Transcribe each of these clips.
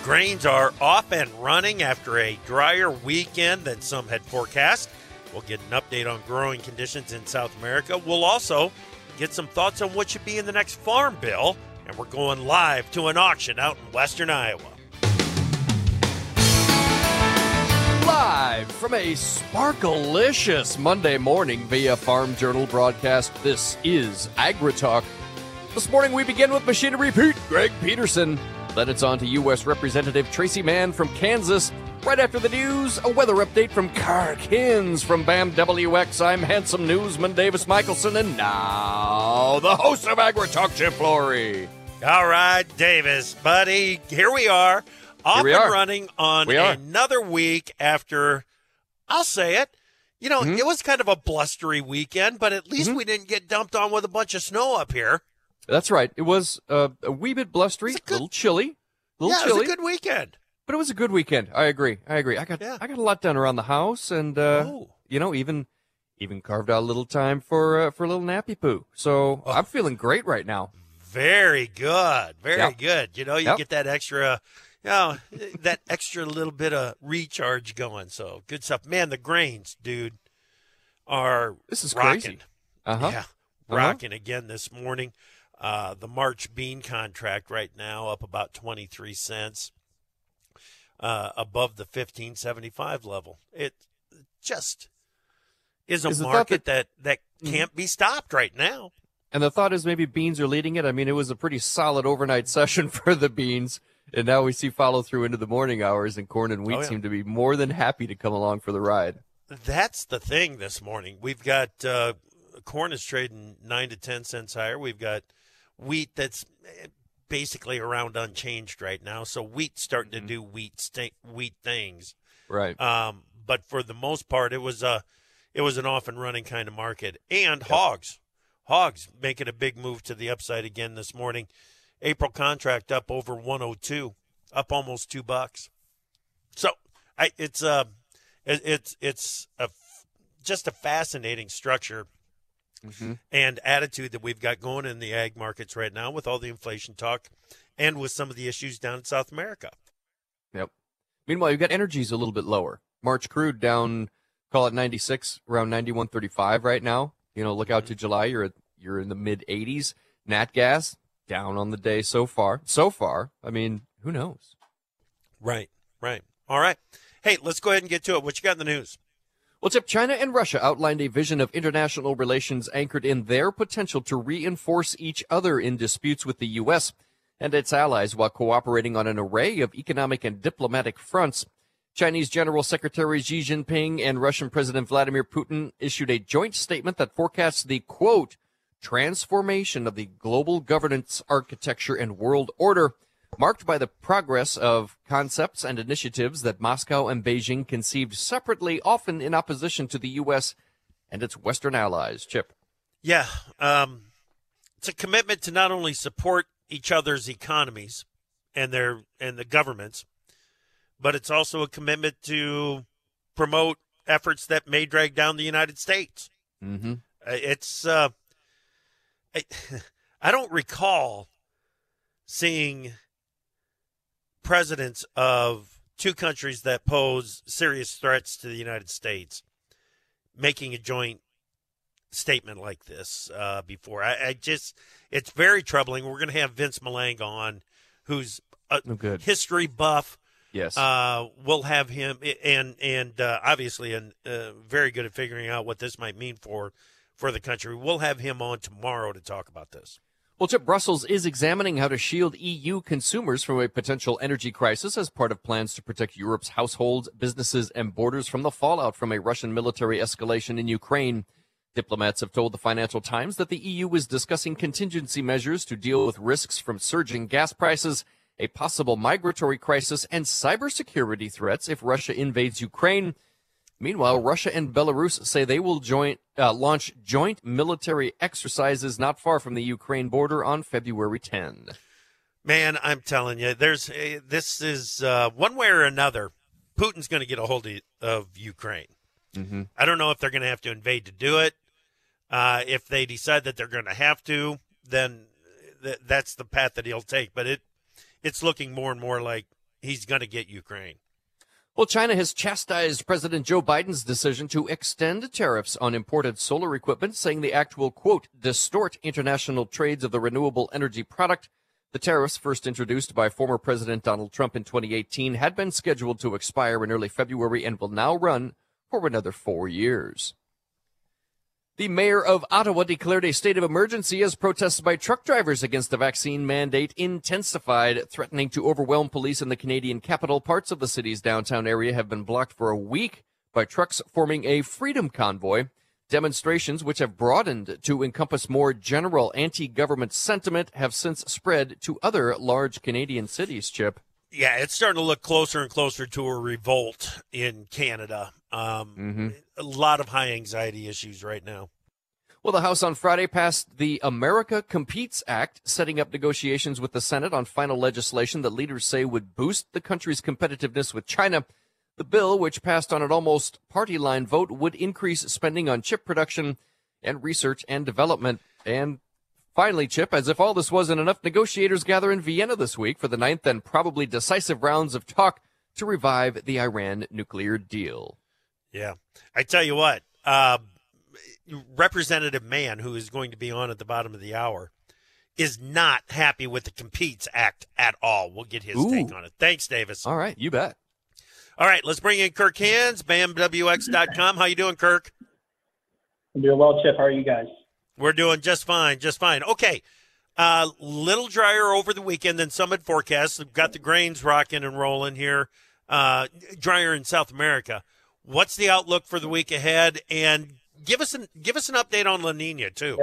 Grains are off and running after a drier weekend than some had forecast. We'll get an update on growing conditions in South America. We'll also get some thoughts on what should be in the next farm bill. And we're going live to an auction out in western Iowa. Live from a sparkalicious Monday morning via Farm Journal broadcast, this is AgriTalk. This morning we begin with Machinery Pete, Greg Peterson. Then it's on to U.S. Representative Tracy Mann from Kansas. Right after the news, a weather update from Kark Hins from BAM WX. I'm handsome newsman Davis Michelson, and now the host of AgriTalk, Chip Flory. All right, Davis, buddy, here we are, off and running on another week after, I'll say it, it was kind of a blustery weekend, but at least we didn't get dumped on with a bunch of snow up here. That's right. It was a wee bit blustery, a little chilly. It was a good weekend. But it was a good weekend. I agree. I got a lot done around the house, and even carved out a little time for a little nappy poo. So I'm feeling great right now. Very good. Very good. You get that extra, that extra little bit of recharge going. So good stuff. Man, the grains, dude, are this is rocking. Crazy. Yeah, rocking again this morning. The March bean contract right now up about 23 cents above the 15.75 level. It just is a market that can't be stopped right now. And the thought is maybe beans are leading it. I mean, it was a pretty solid overnight session for the beans, and now we see follow through into the morning hours, and corn and wheat seem to be more than happy to come along for the ride. That's the thing this morning. We've got corn is trading 9 to 10 cents higher. We've got wheat that's basically around unchanged right now. So wheat's starting to do wheat things. Right. But for the most part, it was an off and running kind of market. And hogs making a big move to the upside again this morning. April contract up over 102, up almost $2. So it's just a fascinating structure and attitude that we've got going in the ag markets right now with all the inflation talk and with some of the issues down in South America. Yep. Meanwhile, you've got energies a little bit lower. March crude down, call it 96, around 91.35 right now. Look out to July. You're in the mid 80s. Nat gas down on the day so far. I mean, who knows? Right. All right. Hey, let's go ahead and get to it. What you got in the news? Well, Chip, China and Russia outlined a vision of international relations anchored in their potential to reinforce each other in disputes with the U.S. and its allies while cooperating on an array of economic and diplomatic fronts. Chinese General Secretary Xi Jinping and Russian President Vladimir Putin issued a joint statement that forecasts the, quote, transformation of the global governance architecture and world order, marked by the progress of concepts and initiatives that Moscow and Beijing conceived separately, often in opposition to the U.S. and its Western allies. Chip. Yeah. It's a commitment to not only support each other's economies and the governments, but it's also a commitment to promote efforts that may drag down the United States. It's I don't recall seeing presidents of two countries that pose serious threats to the United States making a joint statement like this before. It's very troubling. We're going to have Vince Malang on, who's a history buff. Yes. We'll have him, and obviously very good at figuring out what this might mean for the country. We'll have him on tomorrow to talk about this. Well, Chip, Brussels is examining how to shield EU consumers from a potential energy crisis as part of plans to protect Europe's households, businesses, and borders from the fallout from a Russian military escalation in Ukraine. Diplomats have told the Financial Times that the EU is discussing contingency measures to deal with risks from surging gas prices, a possible migratory crisis, and cybersecurity threats if Russia invades Ukraine. Meanwhile, Russia and Belarus say they will launch joint military exercises not far from the Ukraine border on February 10. Man, I'm telling you, this is one way or another, Putin's going to get a hold of Ukraine. I don't know if they're going to have to invade to do it. If they decide that they're going to have to, then that's the path that he'll take. But it's looking more and more like he's going to get Ukraine. Well, China has chastised President Joe Biden's decision to extend tariffs on imported solar equipment, saying the act will, quote, distort international trades of the renewable energy product. The tariffs, first introduced by former President Donald Trump in 2018, had been scheduled to expire in early February and will now run for another 4 years. The mayor of Ottawa declared a state of emergency as protests by truck drivers against the vaccine mandate intensified, threatening to overwhelm police in the Canadian capital. Parts of the city's downtown area have been blocked for a week by trucks forming a freedom convoy. Demonstrations, which have broadened to encompass more general anti-government sentiment, have since spread to other large Canadian cities, Chip. Yeah, it's starting to look closer and closer to a revolt in Canada. A lot of high anxiety issues right now. Well, the House on Friday passed the America Competes Act, setting up negotiations with the Senate on final legislation that leaders say would boost the country's competitiveness with China. The bill, which passed on an almost party line vote, would increase spending on chip production and research and development. And finally, Chip, as if all this wasn't enough, negotiators gather in Vienna this week for the ninth and probably decisive rounds of talk to revive the Iran nuclear deal. Yeah. I tell you what, Representative Mann, who is going to be on at the bottom of the hour, is not happy with the Competes Act at all. We'll get his take on it. Thanks, Davis. All right, you bet. All right, let's bring in Kirk Hands, BAMWX.com. How you doing, Kirk? I'm doing well, Chip. How are you guys? We're doing just fine, just fine. Okay, little drier over the weekend than some had forecast. We've got the grains rocking and rolling here, drier in South America. What's the outlook for the week ahead? And give us an update on La Nina, too.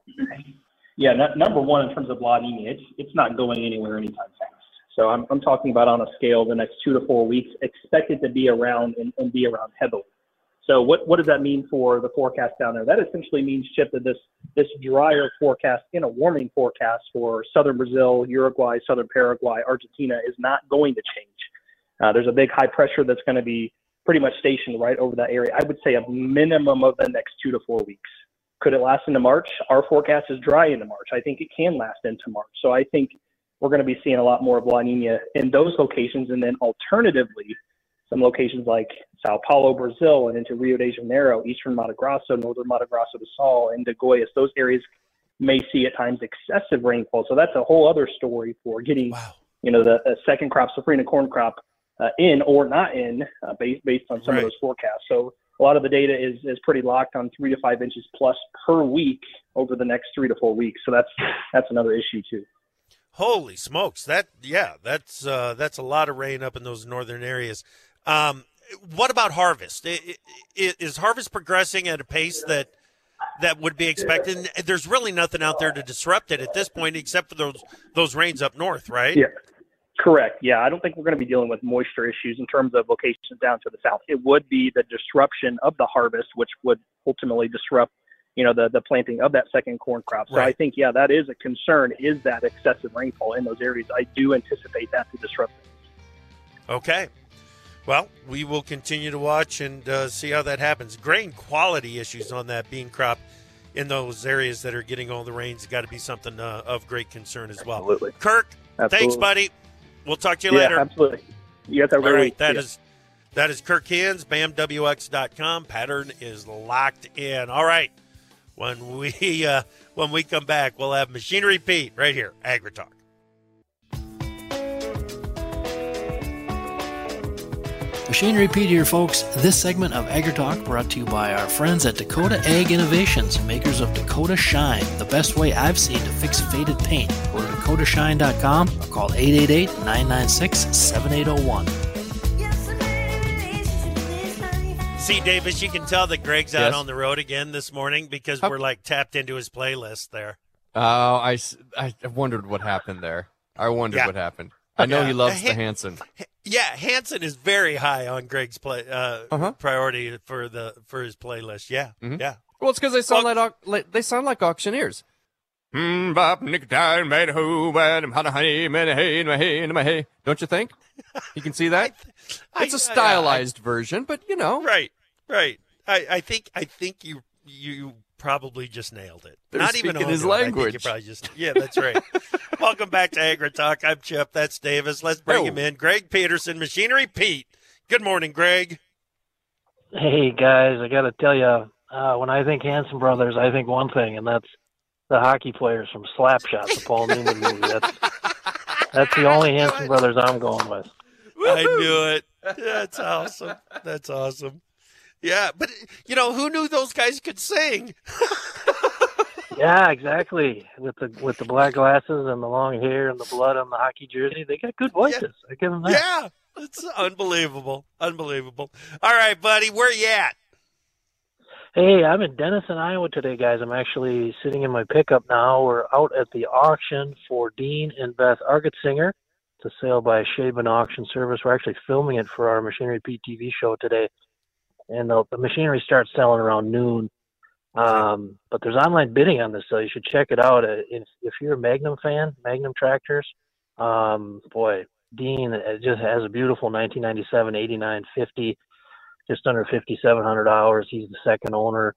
Yeah, number one, in terms of La Nina, it's not going anywhere anytime fast. So I'm talking about on a scale the next 2 to 4 weeks, expected to be around and be around heavily. So what does that mean for the forecast down there? That essentially means, Chip, that this drier forecast in a warming forecast for southern Brazil, Uruguay, southern Paraguay, Argentina is not going to change. There's a big high pressure that's going to be pretty much stationed right over that area. I would say a minimum of the next 2 to 4 weeks. Could it last into March? Our forecast is dry into March. I think it can last into March. So I think we're going to be seeing a lot more of La Nina in those locations. And then alternatively, some locations like Sao Paulo, Brazil, and into Rio de Janeiro, eastern Mato Grosso, northern Mato Grosso do Sul, and de Goiás, those areas may see at times excessive rainfall. So that's a whole other story for getting, the second crop, safrinha corn crop, in or not in, based on some of those forecasts. So a lot of the data is pretty locked on 3 to 5 inches plus per week over the next 3 to 4 weeks. So that's another issue too. Holy smokes! That's a lot of rain up in those northern areas. What about harvest? Is harvest progressing at a pace that would be expected? There's really nothing out there to disrupt it at this point, except for those rains up north, right? Yeah. Correct. Yeah, I don't think we're going to be dealing with moisture issues in terms of locations down to the south. It would be the disruption of the harvest, which would ultimately disrupt, the planting of that second corn crop. So I think, that is a concern, is that excessive rainfall in those areas. I do anticipate that to disrupt things. Okay. Well, we will continue to watch and see how that happens. Grain quality issues on that bean crop in those areas that are getting all the rains got to be something of great concern as well. Absolutely. Kirk, thanks, buddy. We'll talk to you later. Yeah, absolutely. You guys have a great week. That is Kirk Hands, BAMWX.com. Pattern is locked in. All right. When we come back, we'll have Machinery Pete right here, AgriTalk. Machinery Pete here, folks. This segment of AgriTalk brought to you by our friends at Dakota Ag Innovations, makers of Dakota Shine, the best way I've seen to fix faded paint. Go to dakotashine.com or call 888-996-7801. See, Davis, you can tell that Greg's out on the road again this morning because we're tapped into his playlist there. Oh, I wondered what happened there. I wondered what happened. I know he loves the Hanson. Yeah, Hanson is very high on Greg's priority for his playlist. Yeah, yeah. Well, it's because they sound like auctioneers. Don't you think? You can see that. It's a stylized version, but Right. I think you probably just nailed it. They're Not even speaking on his to it. I language. think you probably just, yeah, that's right. Welcome back to Agri Talk. I'm Chip. That's Davis. Let's bring him in. Greg Peterson, Machinery Pete. Good morning, Greg. Hey, guys, I got to tell you, when I think Hanson Brothers, I think one thing, and that's the hockey players from Slapshot, the Paul Newman movie. That's the only Hanson Brothers I'm going with. I knew it. That's awesome. That's awesome. Yeah, but, who knew those guys could sing? Yeah, exactly. With the black glasses and the long hair and the blood on the hockey jersey, they got good voices. Yeah. I give them that. Yeah, it's unbelievable. Unbelievable. All right, buddy, where you at? Hey, I'm in Denison, Iowa today, guys. I'm actually sitting in my pickup now. We're out at the auction for Dean and Beth Argetsinger. It's a sale by Shaban Auction Service. We're actually filming it for our Machinery Pete TV show today. And the machinery starts selling around noon. But there's online bidding on this, so you should check it out. If you're a Magnum fan, Magnum Tractors, boy, Dean just has a beautiful 1997 8950, just under 5,700 hours. He's the second owner.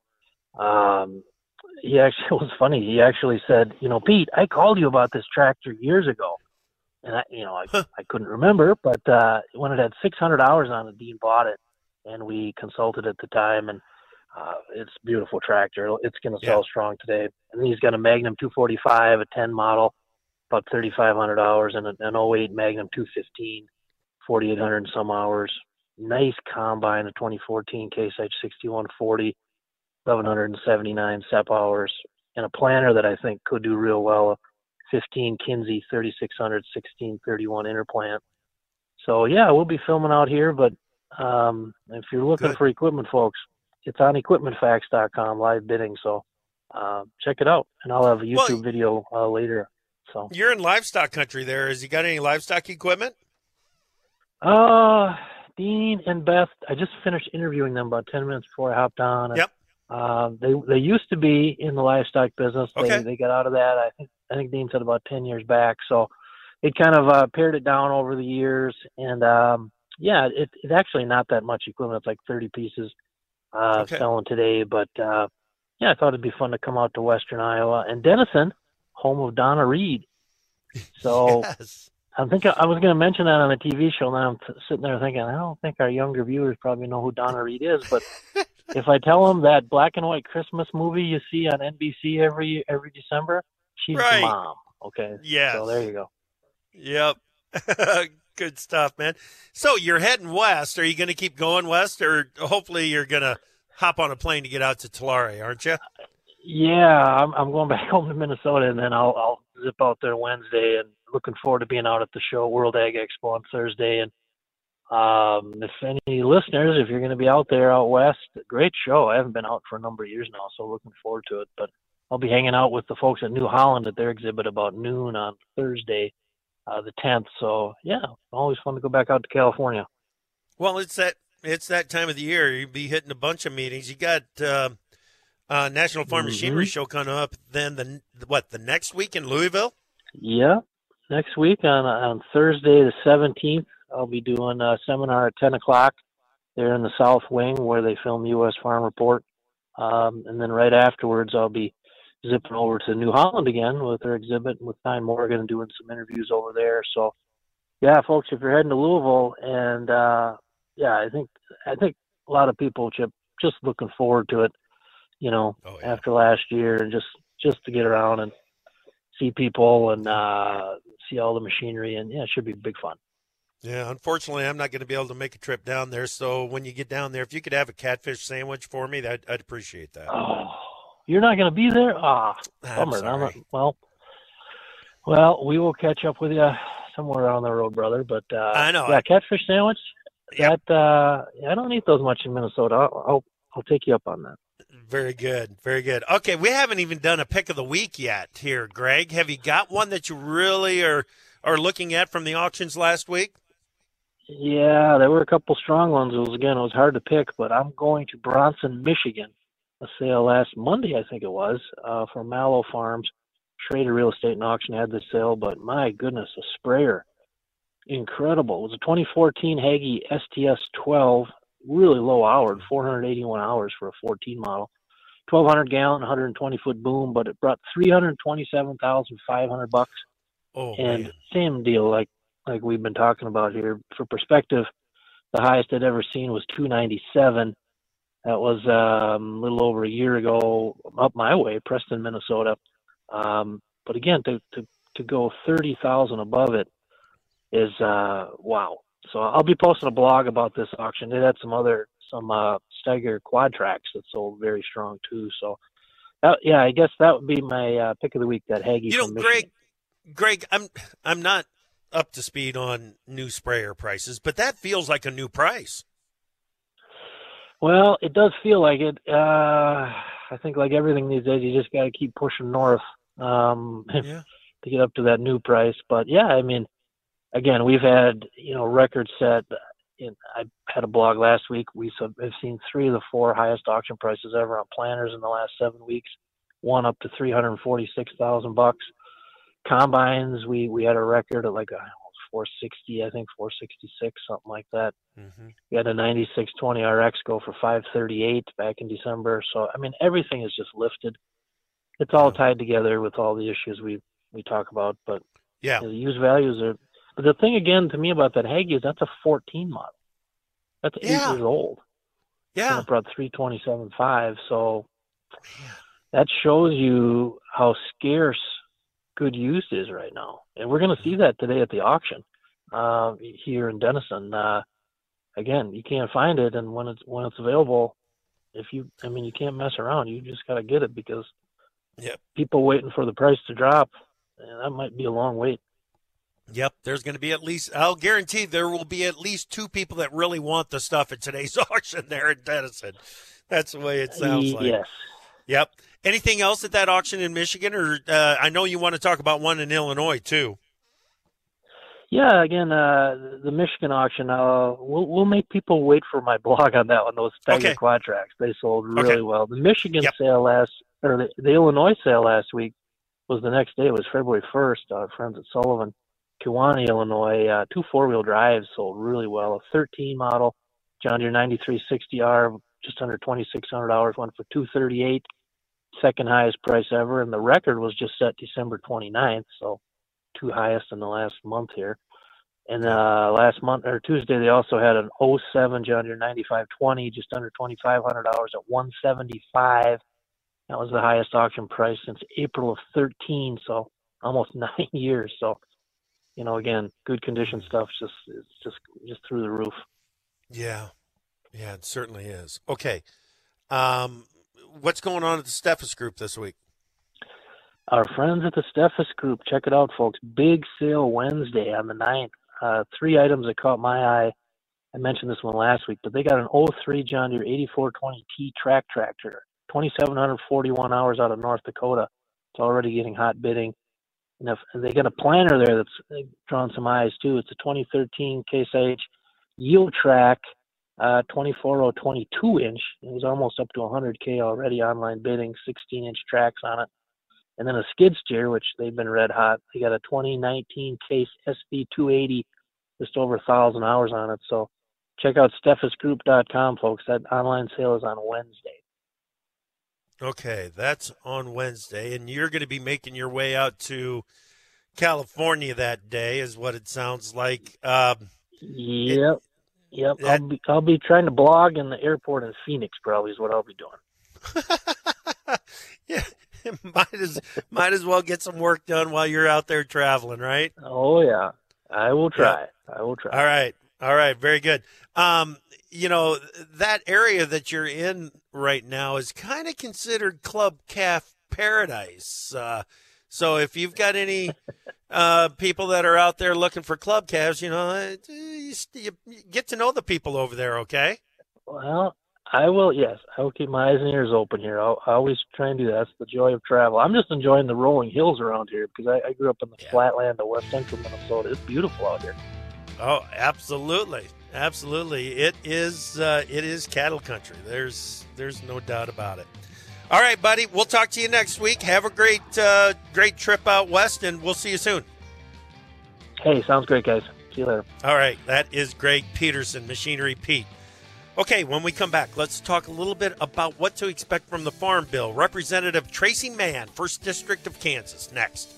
He actually, it was funny. He actually said, Pete, I called you about this tractor years ago. And I couldn't remember, but when it had 600 hours on it, Dean bought it, and we consulted at the time, and it's a beautiful tractor. It's going to sell strong today. And he's got a Magnum 245, a 10 model, about 3,500 hours, and an 08 Magnum 215, 4,800 and some hours. Nice combine, a 2014 Case IH 6140, 1,179 SEP hours, and a planter that I think could do real well, a 15 Kinsey 3600 1631 interplant. So, yeah, we'll be filming out here, but if you're looking for equipment, folks, it's on equipmentfacts.com, live bidding. So check it out, and I'll have a YouTube video later. So you're in livestock country there. Has he got any livestock equipment? Dean and Beth, I just finished interviewing them about 10 minutes before I hopped on. Yep. They used to be in the livestock business. Okay. They got out of that. I think Dean said about 10 years back. So it kind of pared it down over the years. And it's actually not that much equipment. It's like 30 pieces selling today. But I thought it'd be fun to come out to Western Iowa and Denison, home of Donna Reed. So yes. I think I was going to mention that on a TV show. Now I'm sitting there thinking, I don't think our younger viewers probably know who Donna Reed is. But if I tell them that black and white Christmas movie you see on NBC every December, she's the mom. Okay. Yes. So there you go. Yep. Good stuff, man. So you're heading west. Are you going to keep going west, or hopefully you're going to hop on a plane to get out to Tulare, aren't you? Yeah, I'm going back home to Minnesota, and then I'll zip out there Wednesday, and looking forward to being out at the show, World Ag Expo, on Thursday. And if any listeners, if you're going to be out there out west, great show. I haven't been out for a number of years now, so looking forward to it. But I'll be hanging out with the folks at New Holland at their exhibit about noon on Thursday, the 10th. So, yeah, always fun to go back out to California. Well, it's that time of the year. You'll be hitting a bunch of meetings. You got National Farm Machinery Show coming up. Then the next week in Louisville? Yeah, next week on Thursday the 17th, I'll be doing a seminar at 10 o'clock there in the South Wing where they film U.S. Farm Report. And then right afterwards, I'll be zipping over to New Holland again with their exhibit with Tyne Morgan and doing some interviews over there. So, yeah, folks, if you're heading to Louisville, and I think a lot of people, Chip, just looking forward to it, after last year, and just to get around and see people and see all the machinery, and it should be big fun. Yeah, unfortunately, I'm not going to be able to make a trip down there. So when you get down there, if you could have a catfish sandwich for me, I'd appreciate that. Oh, you're not going to be there? Bummer. Sorry. Well, we will catch up with you somewhere on the road, brother. But I know. Yeah, catfish sandwich. Yep. I don't eat those much in Minnesota. I'll take you up on that. Very good. Very good. Okay, we haven't even done a pick of the week yet here, Greg. Have you got one that you really are looking at from the auctions last week? Yeah, there were a couple strong ones. It was hard to pick, but I'm going to Bronson, Michigan. A sale last Monday, I think it was, for Mallow Farms. Schrader Real Estate and Auction had this sale, but my goodness, a sprayer. Incredible. It was a 2014 Hagie STS 12, really low hour, 481 hours for a 14 model. 1,200 gallon, 120 foot boom, but it brought $327,500. Oh, And man. same deal, like we've been talking about here. For perspective, the highest I'd ever seen was 297. That was a little over a year ago up my way, Preston, Minnesota. But again, to go 30,000 above it is wow. So I'll be posting a blog about this auction. It had some Steiger quad tracks that sold very strong too. So yeah, I guess that would be my pick of the week. That Hagie. You know, from Michigan. Greg, I'm not up to speed on new sprayer prices, but that feels like a new price. Well, it does feel like it. I think like everything these days, you just got to keep pushing north Yeah. to get up to that new price. But yeah, I mean, again, we've had records set. I had a blog last week. I've seen 3 of the 4 highest auction prices ever on planters in the last 7 weeks. One up to $346,000. Combines, we had a record at like 460, I think 466, something like that. Mm-hmm. We had a 9620 RX go for 538 back in December. So I mean, everything is just lifted. It's all tied together with all the issues we talk about. But yeah, the used values are. But the thing again to me about that Hagie is that's a 14 model. That's 8 years old. Yeah. And it brought 327.5. So that shows you how scarce good use is right now. And we're going to see that today at the auction here in Denison. Again, you can't find it, and when it's available, you can't mess around. You just got to get it because people waiting for the price to drop, and that might be a long wait. Yep, there's going to be I'll guarantee there will be at least 2 people that really want the stuff at today's auction there in Denison. That's the way it sounds like. Yes. Yep. Anything else at that auction in Michigan? Or I know you want to talk about one in Illinois, too. Yeah, again, the Michigan auction, we'll make people wait for my blog on that one, those Steiger quad tracks. They sold really well. The Michigan sale the Illinois sale last week was the next day. It was February 1st. Our friends at Sullivan, Kewanee, Illinois, 2 4-wheel drives sold really well. A 13 model, John Deere 9360R, just under $2,600, went for $238, second highest price ever. And the record was just set December 29th, so 2 highest in the last month here. And last month or Tuesday, they also had an 07 John Deere 9520, just under $2,500 at $175. That was the highest auction price since April of 13, so almost 9 years. So, again, good condition stuff, just through the roof. Yeah, it certainly is. Okay, what's going on at the Steffes Group this week? Our friends at the Steffes Group, check it out, folks. Big sale Wednesday on the 9th. 3 items that caught my eye. I mentioned this one last week, but they got an 03 John Deere 8420T track tractor, 2,741 hours out of North Dakota. It's already getting hot bidding. And they got a planter there that's drawn some eyes too. It's a 2013 Case IH Yield Track 24022 inch. It was almost up to 100K already online bidding, 16-inch tracks on it. And then a skid steer, which they've been red hot. They got a 2019 Case SV280, just over 1,000 hours on it. So check out steffesgroup.com, folks. That online sale is on Wednesday. Okay, that's on Wednesday, and you're going to be making your way out to California that day, is what it sounds like. Yep. I'll be trying to blog in the airport in Phoenix, probably is what I'll be doing. Yeah, might as well get some work done while you're out there traveling, right? Oh yeah, I will try. Yeah. I will try. All right, very good. That area that you're in right now is kind of considered club calf paradise. So if you've got any people that are out there looking for club calves, you get to know the people over there, okay? Well, I will, yes. I will keep my eyes and ears open here. I always try and do that. That's the joy of travel. I'm just enjoying the rolling hills around here because I grew up in the flatland of west central Minnesota. It's beautiful out here. Oh, absolutely. Absolutely. It is cattle country. There's no doubt about it. All right, buddy. We'll talk to you next week. Have a great trip out west, and we'll see you soon. Hey, sounds great, guys. See you later. All right. That is Greg Peterson, Machinery Pete. Okay, when we come back, let's talk a little bit about what to expect from the Farm Bill. Representative Tracy Mann, 1st District of Kansas, next.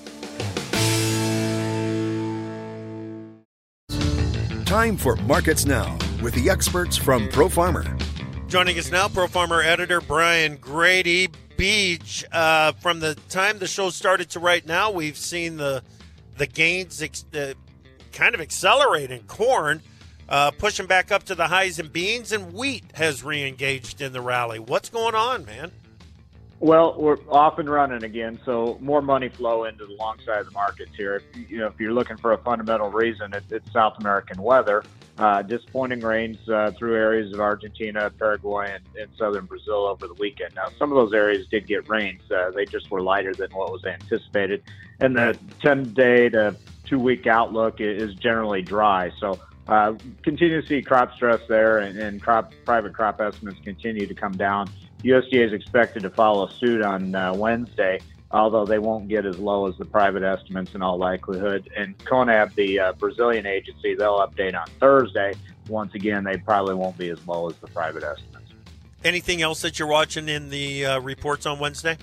Time for Markets Now with the experts from Pro Farmer. Joining us now, Pro Farmer editor Brian Grady. Beach, from the time the show started to right now, we've seen the gains kind of accelerate in corn, pushing back up to the highs in beans, and wheat has re-engaged in the rally. What's going on, man? Well, we're off and running again, so more money flow into the long side of the markets here. If you're looking for a fundamental reason, it's South American weather. Disappointing rains through areas of Argentina, Paraguay, and southern Brazil over the weekend. Now, some of those areas did get rains. They just were lighter than what was anticipated. And the 10-day to 2-week outlook is generally dry. So continue to see crop stress there, and private crop estimates continue to come down. USDA is expected to follow suit on Wednesday, although they won't get as low as the private estimates in all likelihood. And CONAB, the Brazilian agency, they'll update on Thursday. Once again, they probably won't be as low as the private estimates. Anything else that you're watching in the reports on Wednesday?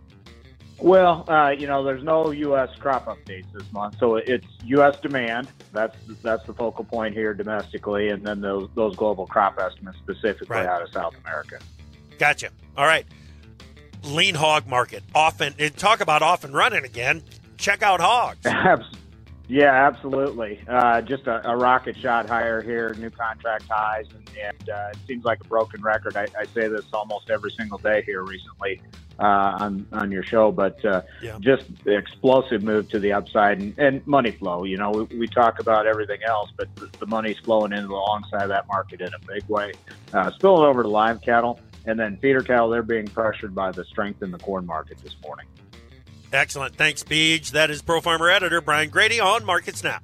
Well, there's no U.S. crop updates this month, so it's U.S. demand. That's the focal point here domestically, and then those global crop estimates specifically out of South America. Gotcha. All right. Lean hog market. Talk about off and running again. Check out hogs. Yeah, absolutely. Just a rocket shot higher here, new contract highs, and it seems like a broken record. I say this almost every single day here recently on your show, but just the explosive move to the upside and money flow. We talk about everything else, but the money's flowing into the long side of that market in a big way. Spilling over to live cattle. And then feeder cattle, they're being pressured by the strength in the corn market this morning. Excellent. Thanks, Beej. That is Pro Farmer editor Brian Grady on Markets Now.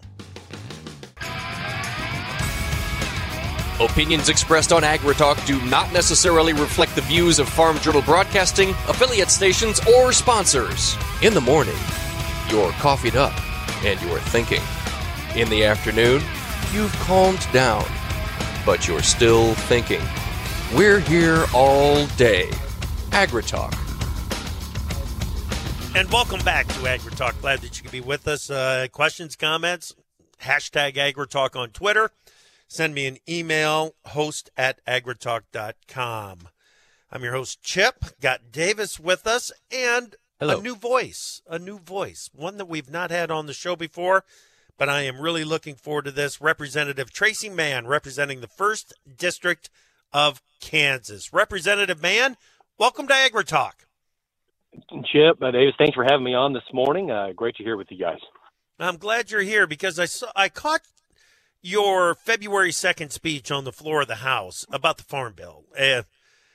Opinions expressed on AgriTalk do not necessarily reflect the views of Farm Journal Broadcasting, affiliate stations, or sponsors. In the morning, you're coffeeed up and you're thinking. In the afternoon, you've calmed down, but you're still thinking. We're here all day. AgriTalk. And welcome back to AgriTalk. Glad that you could be with us. Questions, comments, hashtag AgriTalk on Twitter. Send me an email, host@agritalk.com. I'm your host, Chip. Got Davis with us and Hello. a new voice, one that we've not had on the show before, but I am really looking forward to this. Representative Tracy Mann, representing the 1st District of Kansas. Representative Mann, welcome to AgriTalk. Chip, Davis, thanks for having me on this morning. Great to hear with you guys. I'm glad you're here because I caught your February 2nd speech on the floor of the House about the Farm Bill, and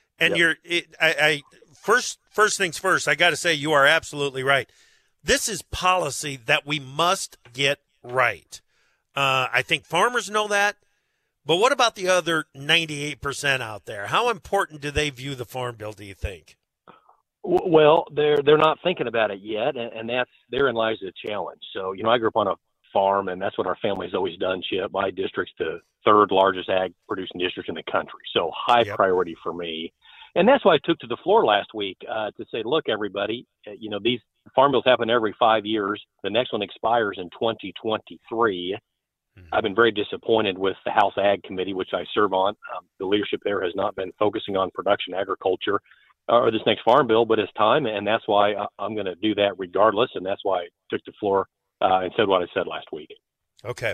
first things first. I got to say you are absolutely right. This is policy that we must get right. I think farmers know that. But what about the other 98% out there? How important do they view the Farm Bill, do you think? Well, they're not thinking about it yet, and therein lies the challenge. So, I grew up on a farm, and that's what our family's always done, Chip. My district's the 3rd largest ag producing district in the country, so high priority for me. And that's why I took to the floor last week to say, look, everybody, these Farm Bills happen every 5 years. The next one expires in 2023. I've been very disappointed with the House Ag Committee, which I serve on. The leadership there has not been focusing on production agriculture or this next Farm Bill, but it's time, and that's why I'm going to do that regardless, and that's why I took the floor and said what I said last week. Okay.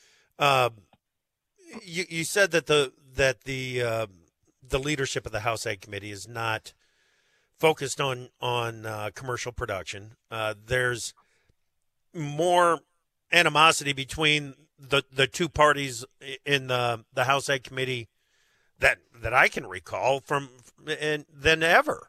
You said that the leadership of the House Ag Committee is not focused on commercial production. There's more animosity between the two parties in the House Ag Committee that I can recall than ever.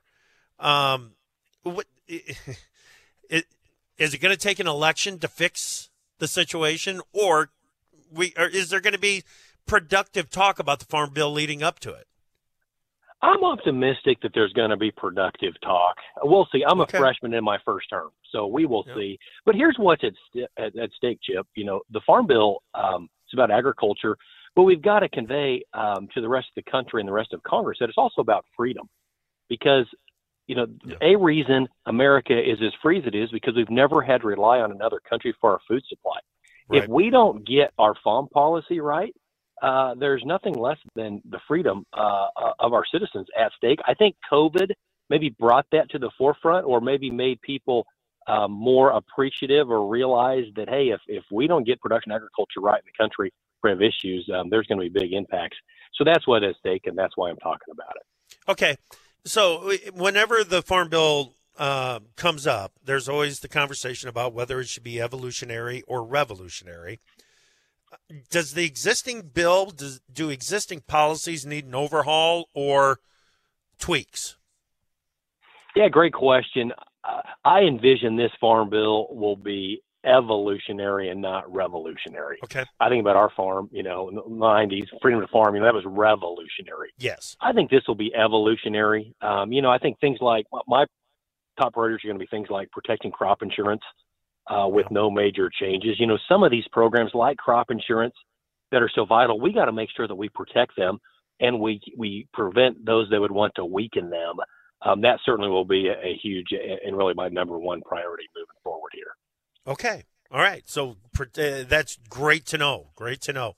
Is it going to take an election to fix the situation, or is there going to be productive talk about the Farm Bill leading up to it? I'm optimistic that there's going to be productive talk. We'll see. I'm a freshman in my first term, so we will see. But here's what's at stake, Chip. The Farm Bill, it's about agriculture, But we've got to convey to the rest of the country and the rest of Congress that it's also about freedom, because a reason America is as free as it is because we've never had to rely on another country for our food supply. Right. If we don't get our farm policy right, there's nothing less than the freedom of our citizens at stake. I think COVID maybe brought that to the forefront, or maybe made people more appreciative, or realize that, hey, if we don't get production agriculture right in the country, we have issues. There's going to be big impacts. So that's what's at stake, and that's why I'm talking about it. Okay. So whenever the Farm Bill comes up, there's always the conversation about whether it should be evolutionary or revolutionary. Does the existing bill, do existing policies need an overhaul or tweaks? Yeah, great question. I envision this Farm Bill will be evolutionary and not revolutionary. Okay. I think about our farm, in the 90s, freedom to farm, that was revolutionary. Yes. I think this will be evolutionary. I think things like my top priorities are going to be things like protecting crop insurance with no major changes. Some of these programs like crop insurance that are so vital, we got to make sure that we protect them and we prevent those that would want to weaken them. That certainly will be a huge and really my number one priority moving forward here. Okay. All right. So that's great to know. Great to know.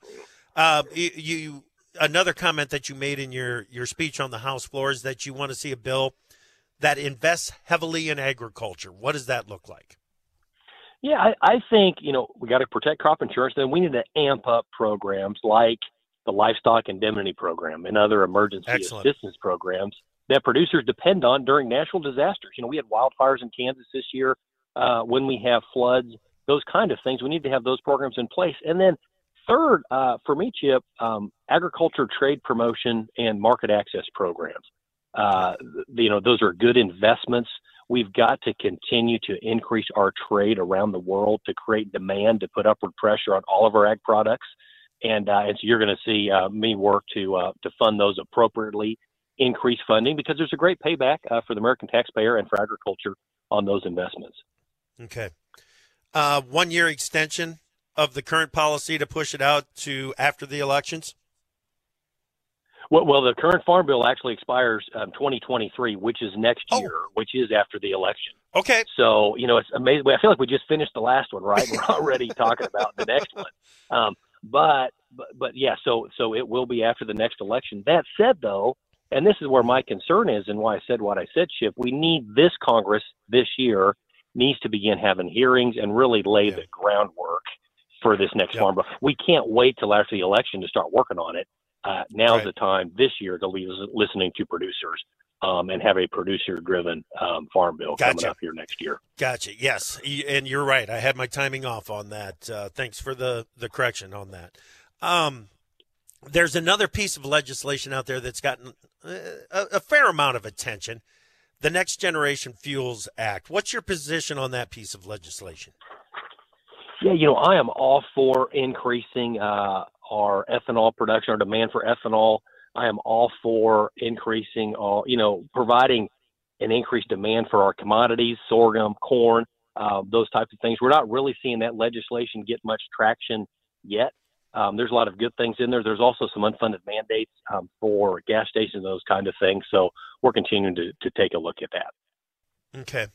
Another comment that you made in your speech on the House floor is that you want to see a bill that invests heavily in agriculture. What does that look like? Yeah, I think, we got to protect crop insurance. Then we need to amp up programs like the Livestock Indemnity Program and other emergency assistance programs that producers depend on during natural disasters. We had wildfires in Kansas this year. When we have floods, those kind of things, we need to have those programs in place. And then third, for me, Chip, agriculture trade promotion and market access programs. Those are good investments. We've got to continue to increase our trade around the world to create demand, to put upward pressure on all of our ag products. And so you're going to see me work to fund those appropriately, increase funding, because there's a great payback for the American taxpayer and for agriculture on those investments. Okay. 1 year extension of the current policy to push it out to after the elections? Well, the current Farm Bill actually expires 2023, which is next year, which is after the election. Okay. So, it's amazing. I feel like we just finished the last one, right? We're already talking about the next one. But yeah, so it will be after the next election. That said, though, and this is where my concern is and why I said what I said, Chip, we need this Congress this year needs to begin having hearings and really lay the groundwork for this next Farm Bill. We can't wait till after the election to start working on it. Now's the time this year to be listening to producers and have a producer-driven Farm Bill coming up here next year. Gotcha. Yes, and you're right. I had my timing off on that. Thanks for the correction on that. There's another piece of legislation out there that's gotten a fair amount of attention, the Next Generation Fuels Act. What's your position on that piece of legislation? Yeah, I am all for increasing our ethanol production, our demand for ethanol. I am all for increasing, providing an increased demand for our commodities, sorghum, corn, those types of things. We're not really seeing that legislation get much traction yet. There's a lot of good things in there. There's also some unfunded mandates for gas stations, those kind of things. So we're continuing to take a look at that. Okay.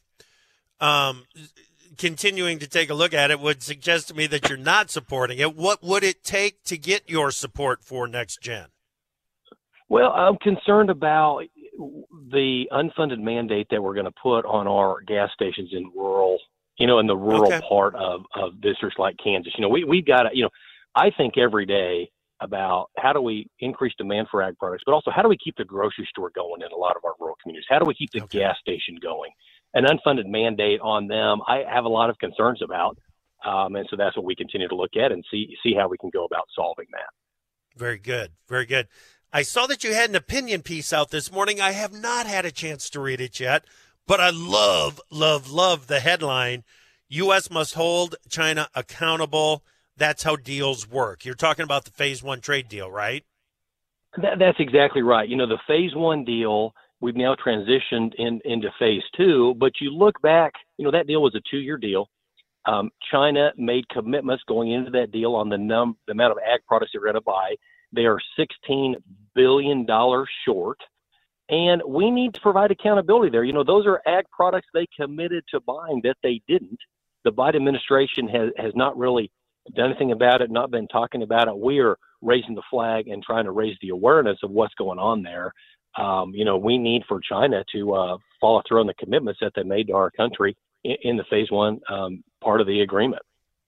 Continuing to take a look at it would suggest to me that you're not supporting it. What would it take to get your support for Next Gen? Well, I'm concerned about the unfunded mandate that we're going to put on our gas stations in rural, in the rural part of districts like Kansas. We've got to, I think every day about how do we increase demand for ag products, but also how do we keep the grocery store going in a lot of our rural communities? How do we keep the gas station going? An unfunded mandate on them, I have a lot of concerns about. And so that's what we continue to look at and see how we can go about solving that. Very good. Very good. I saw that you had an opinion piece out this morning. I have not had a chance to read it yet, but I love the headline, U.S. must hold China accountable. That's how deals work. You're talking about the phase one trade deal, right? That's exactly right. The phase one deal, we've now transitioned into phase two, but you look back, that deal was a 2-year deal. China made commitments going into that deal on the amount of ag products they're going to buy. They are $16 billion short, and we need to provide accountability there. Those are ag products they committed to buying that they didn't. The Biden administration has not really done anything about it, not been talking about it. We are raising the flag and trying to raise the awareness of what's going on there. We need for China to follow through on the commitments that they made to our country in the phase one part of the agreement.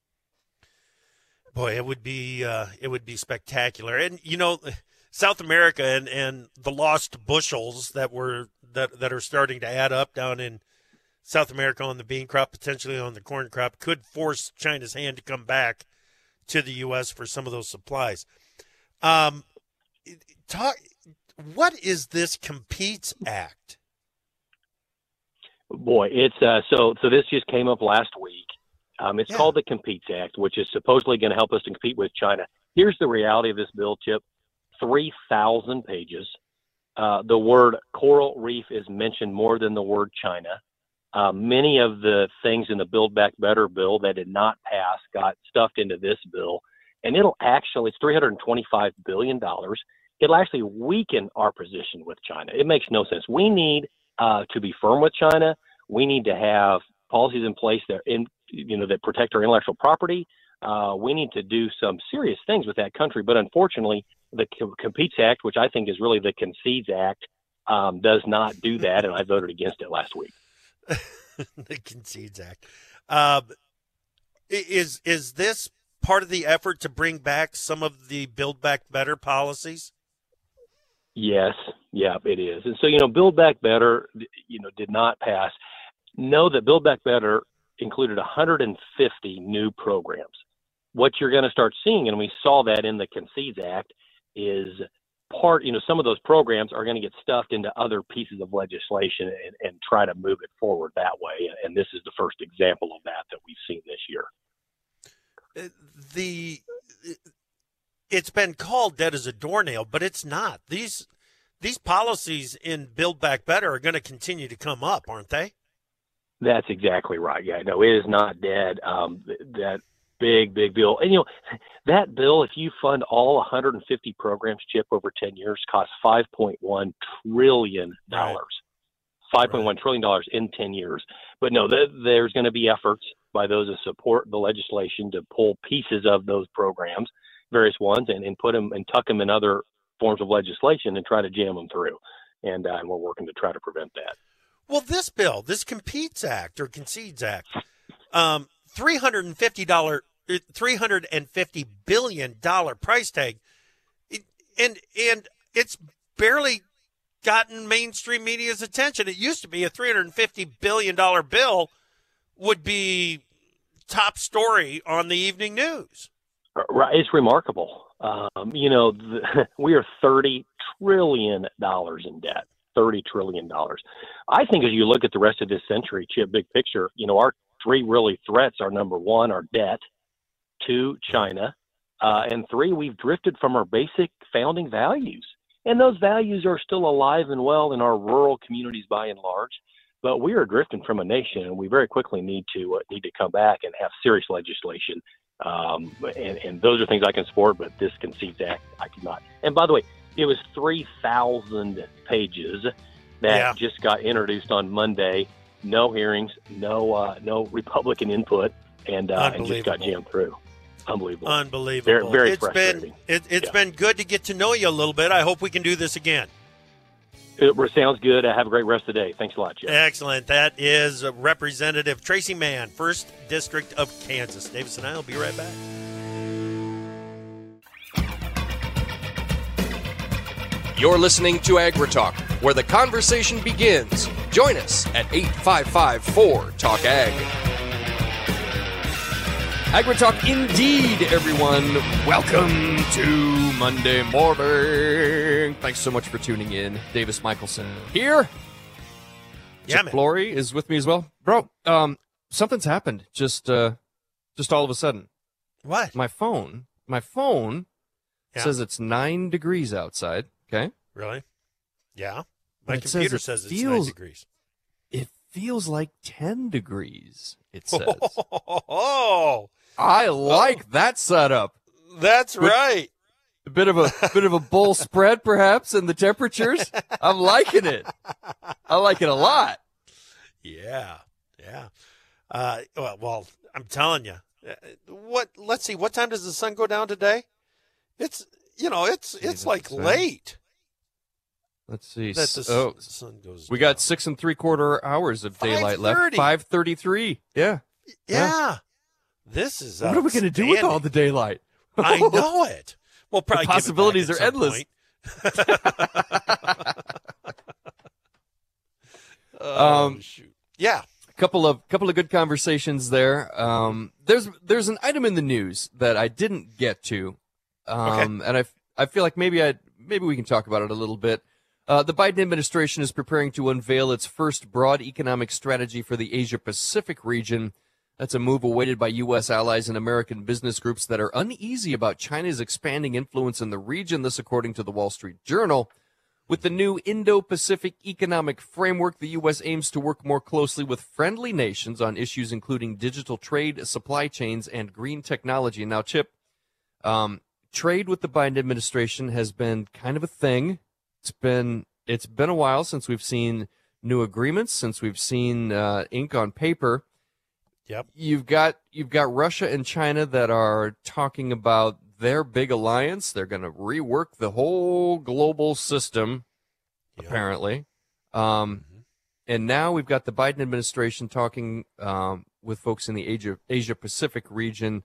Boy, it would be spectacular. And South America and the lost bushels that are starting to add up down in South America on the bean crop, potentially on the corn crop, could force China's hand to come back to the U.S. for some of those supplies. What is this Competes Act? Boy, it's so this just came up last week. It's called the Competes Act, which is supposedly going to help us to compete with China. Here's the reality of this bill, Chip. 3,000 pages. The word coral reef is mentioned more than the word China. Many of the things in the Build Back Better bill that did not pass got stuffed into this bill. And it's $325 billion. It'll actually weaken our position with China. It makes no sense. We need to be firm with China. We need to have policies in place that that protect our intellectual property. We need to do some serious things with that country. But unfortunately, the Competes Act, which I think is really the Concedes Act, does not do that, and I voted against it last week. The Concedes Act. Is this part of the effort to bring back some of the Build Back Better policies? Yes, yeah, it is. And so, Build Back Better, did not pass. Know that Build Back Better included 150 new programs. What you're going to start seeing, and we saw that in the Concedes Act, is some of those programs are going to get stuffed into other pieces of legislation and try to move it forward that way. And this is the first example of that we've seen this year. It's been called dead as a doornail, but it's not. These policies in Build Back Better are going to continue to come up, aren't they? That's exactly right. Yeah, no, it is not dead. That big bill. And, that bill, if you fund all 150 programs, Chip, over 10 years, costs $5.1 trillion. Right. $5.1 trillion in 10 years. But no, there's going to be efforts by those that support the legislation to pull pieces of those programs, various ones, and put them and tuck them in other forms of legislation and try to jam them through. And we're working to try to prevent that. Well, this bill, this Competes Act or Concedes Act, $350 billion price tag, and it's barely gotten mainstream media's attention. It used to be a $350 billion bill would be top story on the evening news. Right, it's remarkable. We are $30 trillion in debt. $30 trillion. I think as you look at the rest of this century, Chip, big picture, our three really threats are: number one, our debt; two, China; and three, we've drifted from our basic founding values. And those values are still alive and well in our rural communities by and large. But we are drifting from a nation, and we very quickly need to come back and have serious legislation. And those are things I can support, but this Concedes Act, I cannot. And by the way, it was 3,000 pages that just got introduced on Monday. No hearings, no Republican input, and just got jammed through. Unbelievable. Very, very frustrating. It's been good to get to know you a little bit. I hope we can do this again. It sounds good. Have a great rest of the day. Thanks a lot, Jeff. Excellent. That is Representative Tracy Mann, 1st District of Kansas. Davis and I will be right back. You're listening to AgriTalk, where the conversation begins. Join us at 855-4-TALK-AG. AgriTalk indeed, everyone. Welcome to Monday morning. Thanks so much for tuning in. Davis Michelson here. Chip Flory is with me as well. Bro, something's happened just all of a sudden. What? My phone says it's 9 degrees outside. Okay. Really? Yeah. My computer says it's 9 degrees. It feels like 10 degrees, it says. Oh, I like that setup. that's right. A bit of a bull spread, perhaps, in the temperatures. I'm liking it. I like it a lot. Yeah. Well, I'm telling you. Let's see. What time does the sun go down today? It's like late. Let's see. That the sun goes we down. got 6 3/4 hours of daylight left. 5:33. Yeah. This is What are we going to do with all the daylight? I know it. Well, probably the possibilities are endless. Shoot. Yeah. Couple of good conversations there. There's an item in the news that I didn't get to, and I feel like maybe we can talk about it a little bit. The Biden administration is preparing to unveil its first broad economic strategy for the Asia-Pacific region. That's a move awaited by U.S. allies and American business groups that are uneasy about China's expanding influence in the region. This, according to the Wall Street Journal. With the new Indo-Pacific Economic Framework, the U.S. aims to work more closely with friendly nations on issues including digital trade, supply chains, and green technology. Now, Chip, trade with the Biden administration has been kind of a thing. It's been a while since we've seen new agreements, since we've seen ink on paper. Yep. You've got Russia and China that are talking about their big alliance. They're going to rework the whole global system, apparently. And now we've got the Biden administration talking with folks in the Asia-Pacific region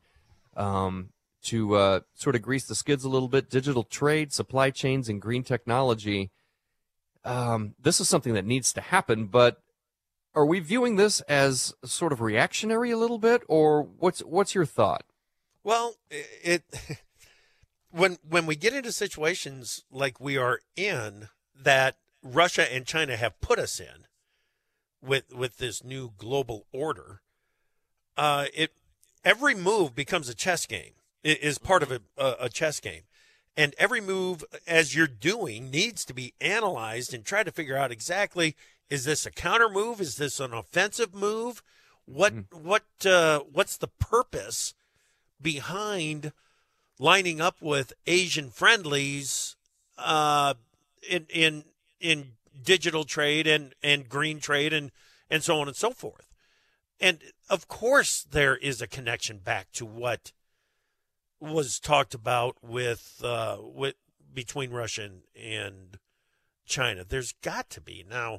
to sort of grease the skids a little bit. Digital trade, supply chains, and green technology. This is something that needs to happen, but are we viewing this as sort of reactionary a little bit, or what's your thought? Well, when we get into situations like we are in, that Russia and China have put us in with this new global order, every move becomes a chess game. It is part of a chess game. And every move, as you're doing, needs to be analyzed and try to figure out exactly, is this a counter move? Is this an offensive move? What's the purpose behind lining up with Asian friendlies in digital trade and green trade and so on and so forth? And of course, there is a connection back to what was talked about with between Russia and China. There's got to be now,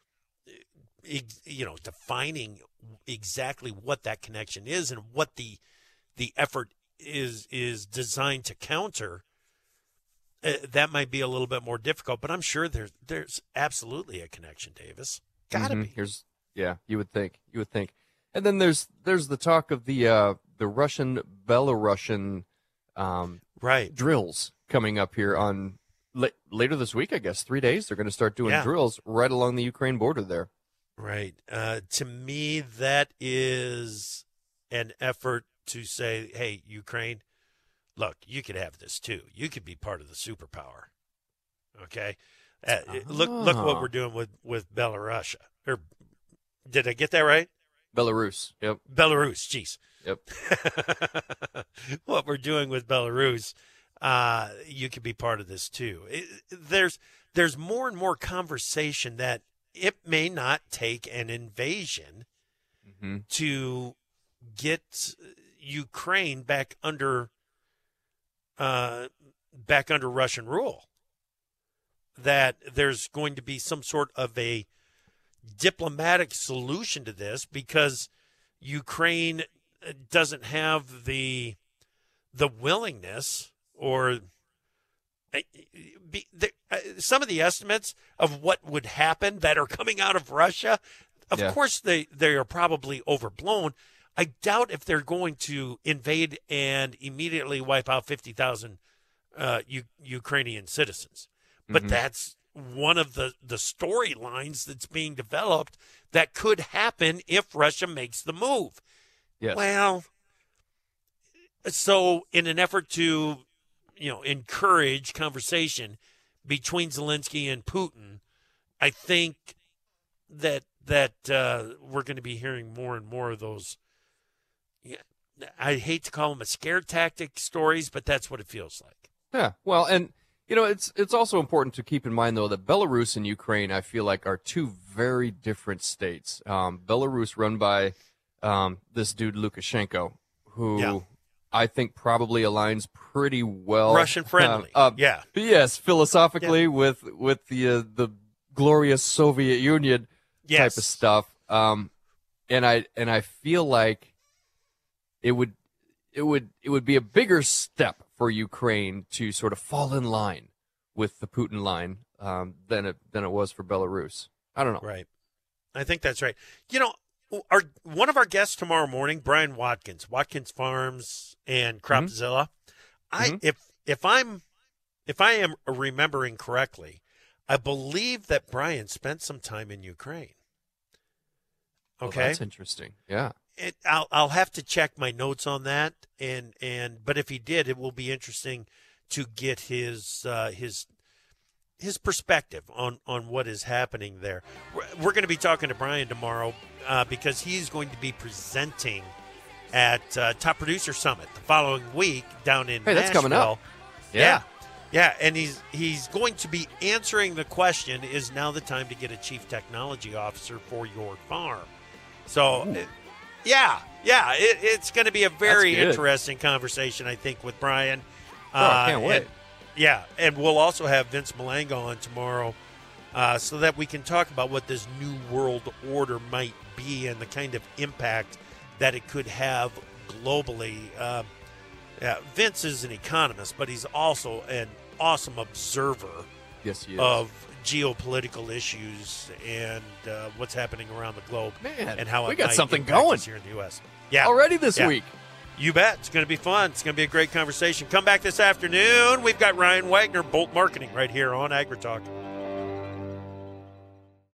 defining exactly what that connection is and what the effort is designed to counter. That might be a little bit more difficult, but I'm sure there's absolutely a connection, Davis. Gotta be. You would think. And then there's the talk of the Russian Belarusian drills coming up here on later this week, I guess. 3 days they're going to start doing drills right along the Ukraine border there. Right. To me, that is an effort to say, hey, Ukraine, look, you could have this too. You could be part of the superpower. Okay? Look what we're doing with Belarus. Or did I get that right? Belarus. Yep. Belarus. Jeez. Yep. What we're doing with Belarus, you could be part of this too. There's more and more conversation that it may not take an invasion to get Ukraine back under Russian rule. That there's going to be some sort of a diplomatic solution to this because Ukraine doesn't have the willingness or some of the estimates of what would happen that are coming out of Russia. Of course, they are probably overblown. I doubt if they're going to invade and immediately wipe out 50,000 Ukrainian citizens. But that's one of the storylines that's being developed that could happen if Russia makes the move. Yes. Well, so in an effort to, encourage conversation between Zelensky and Putin, I think that that we're going to be hearing more and more of those. Yeah, I hate to call them a scare tactic stories, but that's what it feels like. Yeah, well, and it's also important to keep in mind though that Belarus and Ukraine, I feel like, are two very different states. Belarus run by this dude Lukashenko, who I think probably aligns pretty well Russian friendly. Yes, philosophically with the glorious Soviet Union type of stuff. And I feel like it would be a bigger step for Ukraine to sort of fall in line with the Putin line than it was for Belarus. I don't know. Right. I think that's right. One of our guests tomorrow morning, Brian Watkins Farms and Cropzilla. If I am remembering correctly, I believe that Brian spent some time in Ukraine. Okay, that's interesting. Yeah, I'll have to check my notes on that, but if he did, it will be interesting to get his perspective on what is happening there. We're going to be talking to Brian tomorrow because he's going to be presenting at Top Producer Summit the following week down in Nashville. That's coming up. Yeah, and he's going to be answering the question, is now the time to get a chief technology officer for your farm? So, it's going to be a very interesting conversation, I think, with Brian. I can't wait. And we'll also have Vince Malanga on tomorrow so that we can talk about what this new world order might be and the kind of impact that it could have globally. Vince is an economist, but he's also an awesome observer of geopolitical issues and what's happening around the globe. Man, and how we it got might something impact going us here in the U.S. Yeah, already this week. You bet. It's going to be fun. It's going to be a great conversation. Come back this afternoon. We've got Ryan Wagner, Bolt Marketing, right here on AgriTalk.